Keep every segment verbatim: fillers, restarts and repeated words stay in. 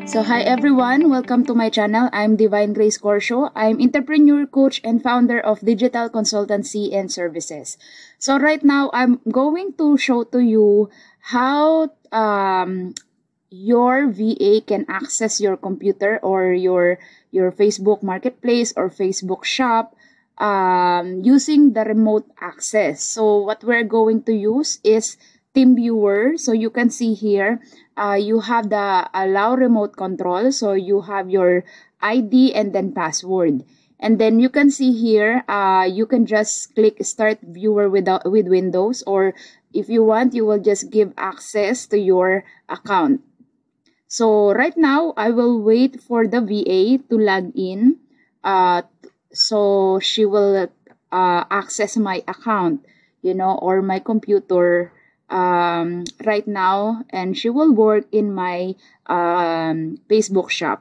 So hi everyone, welcome to my channel. I'm Divine Grace Corsio. I'm entrepreneur, coach, and founder of Digital Consultancy and Services. So right now, I'm going to show to you how um, your V A can access your computer or your, your Facebook Marketplace or Facebook Shop um, using the remote access. So what we're going to use is TeamViewer. So you can see here, uh, you have the allow remote control. So you have your I D and then password. And then you can see here, uh, you can just click start viewer without, with Windows, or if you want, you will just give access to your account. So right now, I will wait for the V A to log in. Uh, so she will uh, access my account, you know, or my computer um, right now, and she will work in my um, Facebook shop.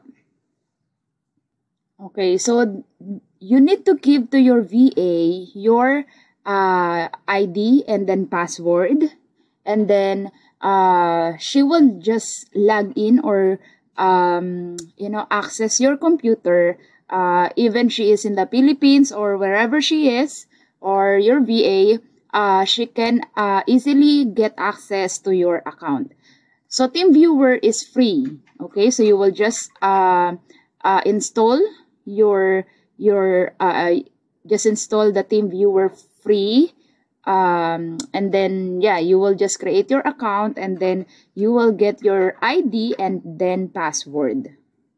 Okay, so you need to give to your V A your uh, I D and then password, and then uh, she will just log in or um, you know, access your computer. Uh, even she is in the Philippines or wherever she is, or your V A, uh, she can uh, easily get access to your account. So TeamViewer is free. Okay, so you will just uh, uh, install your your uh, just install the TeamViewer free, um, and then yeah, you will just create your account, and then you will get your I D and then password.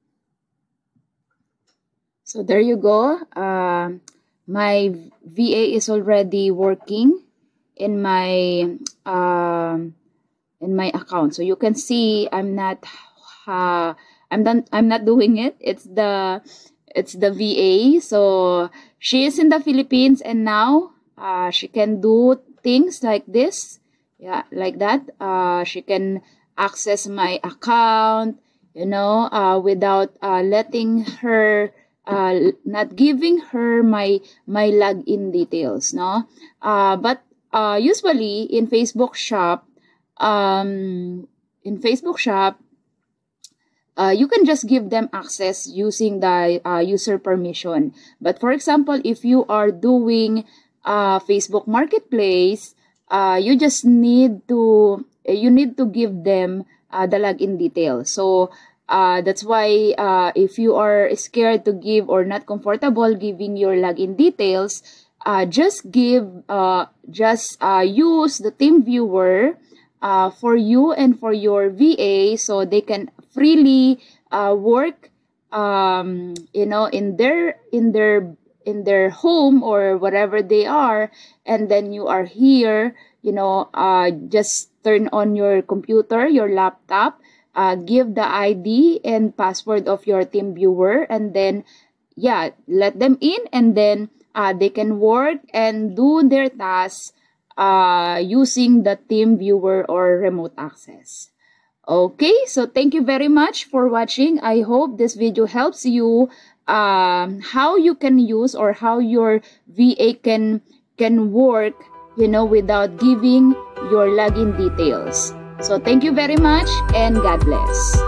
So there you go. Uh, my V A is already working in my um, in my account. So you can see I'm not uh, I'm not I'm not doing it. It's the it's the V A. So she is in the Philippines, and now uh, she can do things like this. Yeah, like that. Uh, she can access my account, you know, uh, without uh, letting her. Uh, not giving her my my login details, no. Uh, but uh, usually in Facebook Shop, um, in Facebook Shop, uh, you can just give them access using the uh, user permission. But for example, if you are doing uh, Facebook Marketplace, uh, you just need to you need to give them uh, the login details. So. Uh, that's why uh, if you are scared to give or not comfortable giving your login details, uh, just give, uh, just uh, use the TeamViewer uh, for you and for your V A, so they can freely uh, work, um, you know, in their in their in their home or wherever they are, and then you are here, you know, uh, just turn on your computer, your laptop. Uh, give the I D and password of your TeamViewer, and then yeah, let them in, and then uh, they can work and do their tasks uh, using the TeamViewer or remote access. Okay, so thank you very much for watching. I hope this video helps you um, how you can use or how your V A can can work, you know, without giving your login details. So thank you very much, and God bless.